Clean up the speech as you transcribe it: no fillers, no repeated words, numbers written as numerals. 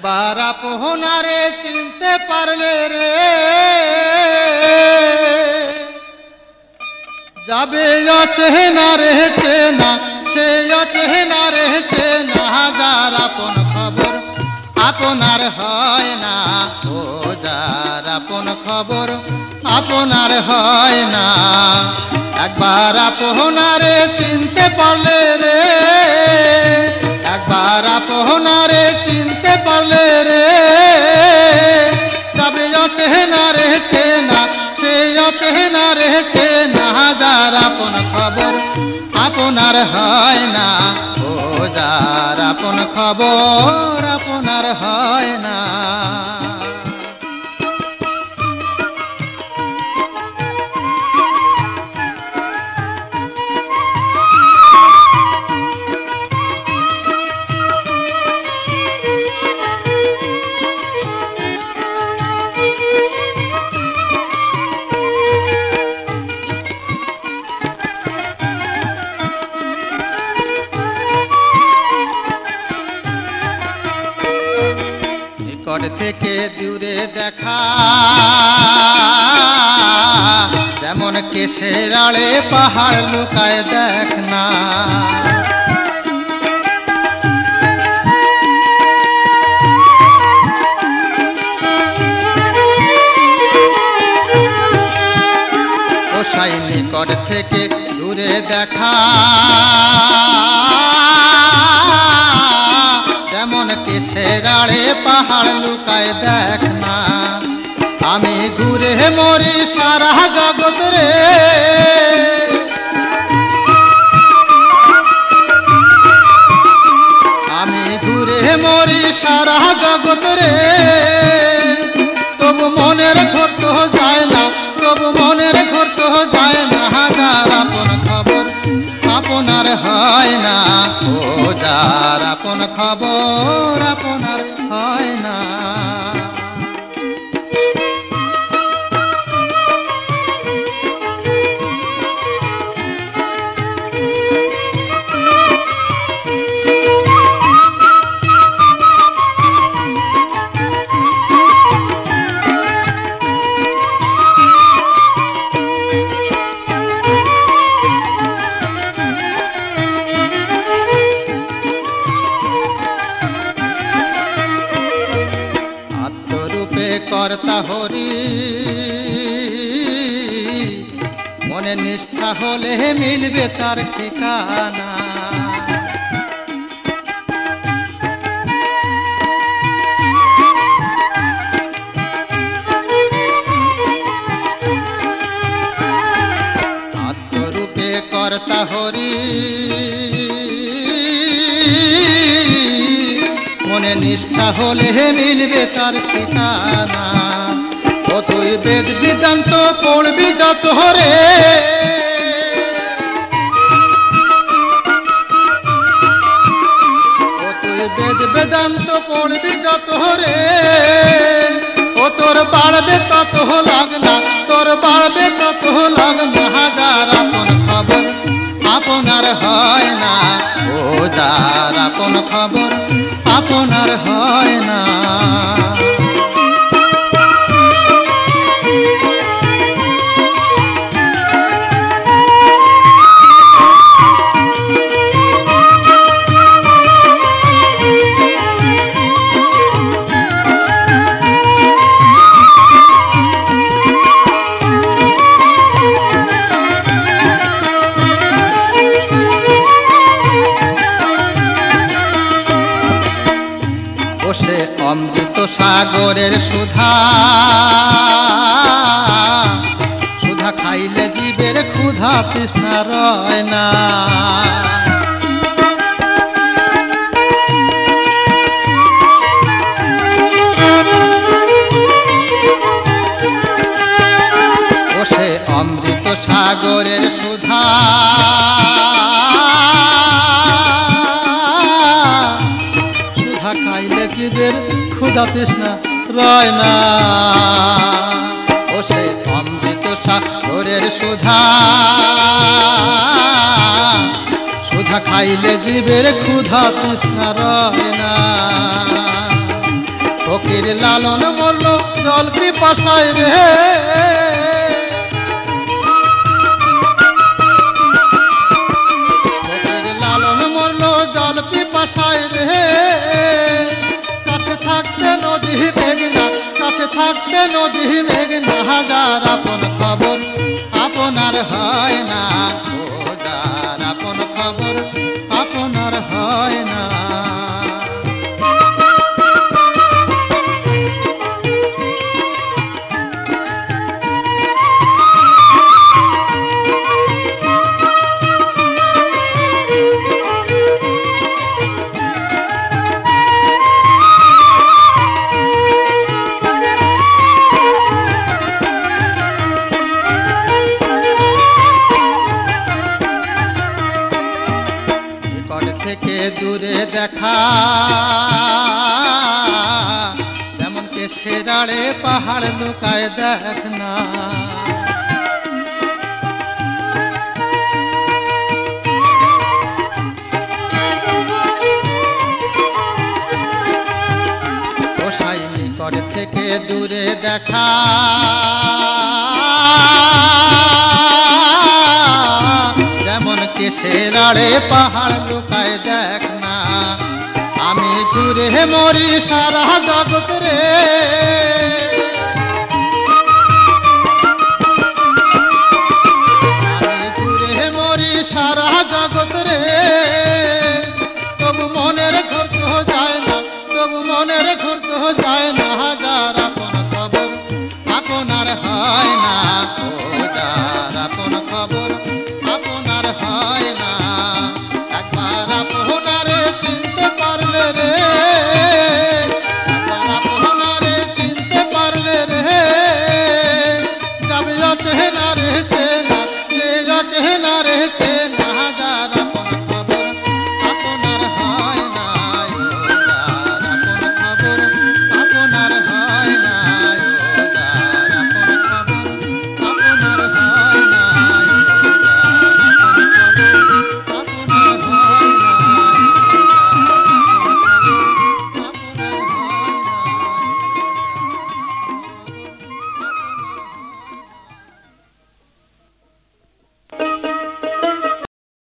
একবার আপনারে চিনতে পারলে রে যাবে অচেনা রে চেনা, সে অচেনা রে চেনা। যার আপন খবর আপনার হয় না, ও যার আপন খবর আপনার হয় না। একবার আপনারে চিনতে পারলে রে, একবার আপনারে চিনতে পারলে রে যাবে অচেনা রে চেনা, সে অচেনা রে চেনা। যার আপন খবর আপনার হয় না, ও যার আপন খবর আপনার হয় না। নিকট থেকে দূরে দেখা যেমন কেশের আড়ে পাহাড় লুকায় দেখ না। ওসাই নিকট থেকে দূরে দেখা যেমন কেশের আড়ে পাহাড় লুকায় দেখ না। আমি ঘুরে মরি সারা জগৎ রে, আমি ঘুরে মরি সারা জগৎ রে। তবু মনের ঘর তো যায় না, তবু মনের ঘর তো যায় না। যার আপন খবর আপনার হয় না, ও যার আপন খবর আপনার হয় না। কর্তা হরি মনে নিষ্ঠা হলে মিলবে তার ঠিকানা। আত্মরূপে কর্তা হরি মনে নিষ্ঠা হলে মিলবে তার ঠিকানা। ও তুই বেদ বেদান্ত পড়বি যত রে, ও তুই বেদ বেদান্ত পড়বি যত রে। ও তোর বাড়বে তত লাগনা, তোর বাড়বে তত লাগনা। যার আপন খবর আপনার হয় না, ও যার আপন খবর আপনার হয় না। সে অমৃত সাগরের সুধা, সুধা খাইলে জীবের ক্ষুধা তৃষ্ণা রয় না। ও সে অমৃত সাগরের সুধা, খাইলে জীবের ক্ষুধা তৃষ্ণা রয় না। ও সে অমৃত সাগরের সুধা, সুধা খাইলে জীবের ক্ষুধা তৃষ্ণা রয় না। ফকির লালন মরল জল পিপাসায় রে, ফকির লালন মরল জল পিপাসায় রে। কাছে থাকতে নদী মেঘনা, কাছে থাকতে নদী মেঘনা, হাজার আপন খবর আপনার হয় না, ও যার আপন খবর আপনার হয় না। থেকে দূরে দেখা যেমন কে সেরাড়ে পাহাড় লুকায় দেখ না, গোসাই নিকট থেকে দূরে দেখা যেমন কে সেরাড়ে পাহাড় লুকায় দেখ না। আমি ঘুরে মরি সারা জগৎ রে, আমি ঘুরে মরি সারা জগৎ রে।